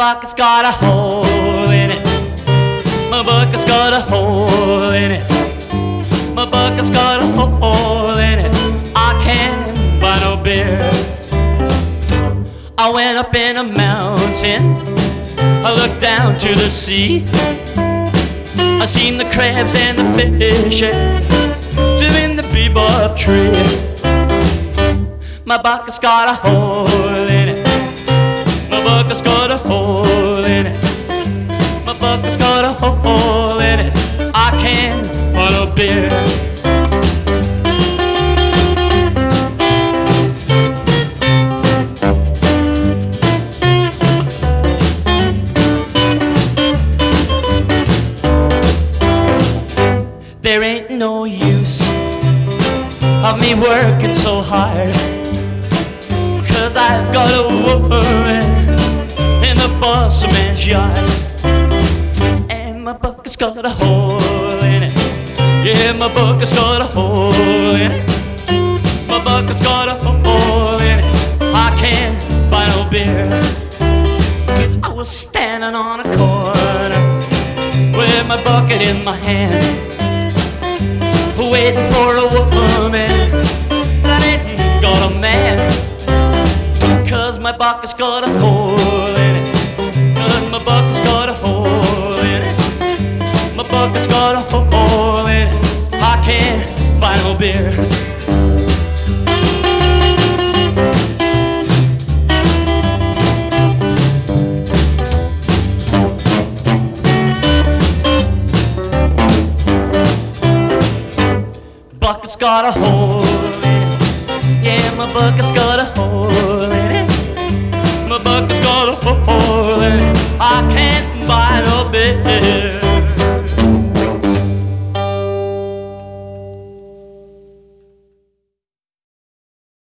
bucket's got a hole in it. My bucket's got a hole in it. My bucket's got a hole in it. I can't buy no beer. I went up in a mountain, I looked down to the sea. I seen the crabs and the fishes doing the bebop tree. My bucket's got a hole in it. My bucket's got a hole in it. My bucket's got a hole in it. I can't buy no beer. There ain't no use of me working so hard, 'cause I've got a woman in the boss man's yard. And my bucket's got a hole in it. Yeah, my bucket's got a hole in it. My bucket's got a hole in it. I can't buy no beer. I was standing on a corner with my bucket in my hand, waiting for a woman that ain't got a man. 'Cause my bucket's got a hole in it. 'Cause my bucket's got a hole in it. My bucket's got a hole in it. I can't buy no beer. Bucket's got a hole in it. Yeah, my bucket's got a hole in it. My bucket's got a hole in it. I can't buy no beer.